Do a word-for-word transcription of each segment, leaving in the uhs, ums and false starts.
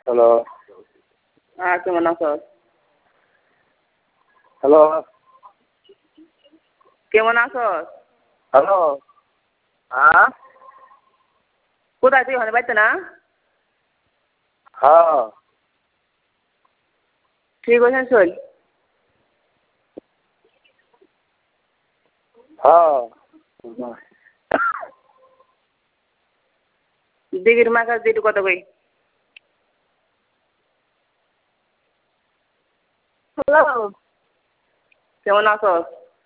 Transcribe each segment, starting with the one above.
Hello. হ্যাঁ, কেমন আছস? Hello. কেমন আছস? হ্যালো। হ্যাঁ? কোথায় তুই ওখানে বাড়িতে না? হ্যাঁ। ঠিক আছেন শোন। হ্যাঁ। দিঘির মাছ আর দিটু কত কই? হ্যালো। কেমন আছস?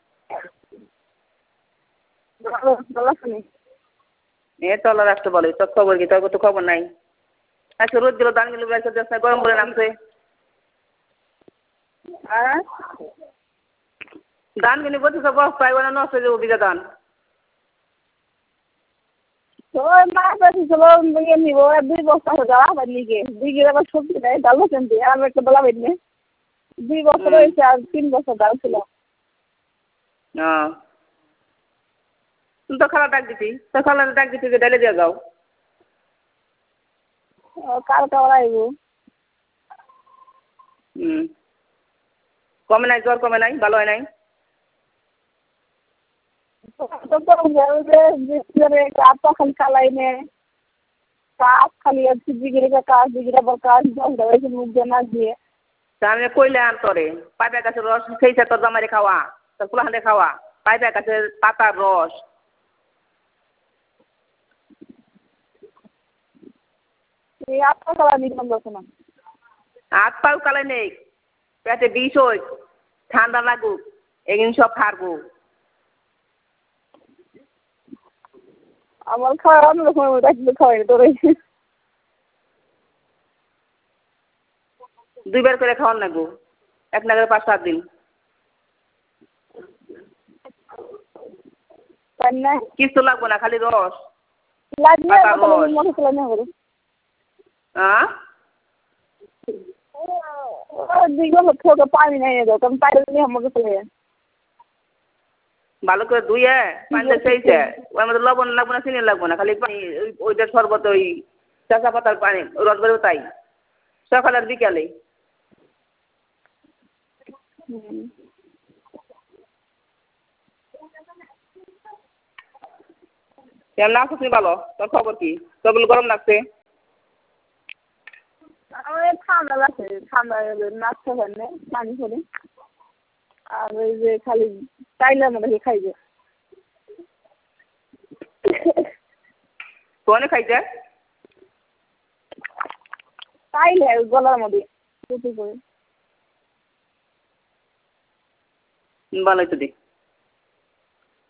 ভালো ভালো আছি। এ তো আল্লাহ রাখতে বলে, তোর খবর কি? তোর তো খবর নাই। আজকে রোদ দিল, ধানগুলো বেড়েছে, দেখ না গরম করে নামছে। হ্যাঁ? ধানগুলো বলছে তো বস্তায় ওরা নষ্ট হয়ে যাবো বিঘা ধান। ওই মাছ আছে চলো নিয়ে নিব দুই বস্তা হয়ে যাওয়া আবার লিগে দুই কিলো আবার সবজি দেয় ডাল বসেন দিয়ে আর একটা বেলা বেরিয়ে দুই বছর হয়েছে আর তিন বছর ডাল ছিল। হ্যাঁ, তুই তো খালা ডাক দিতি, তো খালা ডাক দিতি যে ডালে দিয়ে যাও। কালকে ওরা আইব। হুম, কমে নাই, জ্বর কমে নাই, ভালো হয় নাই? কাপটা খালি কালাই নে কাপ খালি জিগিরে কাজ জিগিরে আবার কাজ জল দেওয়া মুখ দিয়ে নাচ দিয়ে তা আমি কইলাম তোরে পাইপের গাছের রস খেয়েছে তোর জামাইরে খাওয়া, তোর পোলাহানে খাওয়া, পাইপের গাছের পাতার রস। এই আটটা কালা নিলাম যখন হাত পাও কালে নেই, পেটে বিষ হই, ঠান্ডা লাগুক, এগুলো সব খারবো। আমার খাওয়া অন্যরকম ডাকলে খাওয়াই তোর দুইবার করে খাওয়ান লাগবো, এক নাগারে পাঁচ সাত দিন। তাই না কিছু লাগবো না, খালি রস, লাগবে পাতার রস। মনে খেলা না করো হ্যাঁ, দুইগুলো হচ্ছে পানি নাই দাও কারণ পানি নিয়ে আমাকে চলে ভালো করে ধুয়ে পানিতে সেইছে ওর মধ্যে লবণ লাগবো না, চিনি লাগবো না, খালি পানি ওইটার শরবত ওই চাষা পাতার পানি রস বেরো তাই সকাল আর বিকালে। কেমন আছিস নি ভালো? তোর খবর কি? তোর গরম লাগছে? আমার ঠান্ডা লাগছে ঠান্ডা নাচতে পারে পানি করে আর ওই যে খালি চাইলে আমাদের খাইবে কোনে খাইছে? চাইলে গলার মধ্যে করে ভালো হয়েছে দি।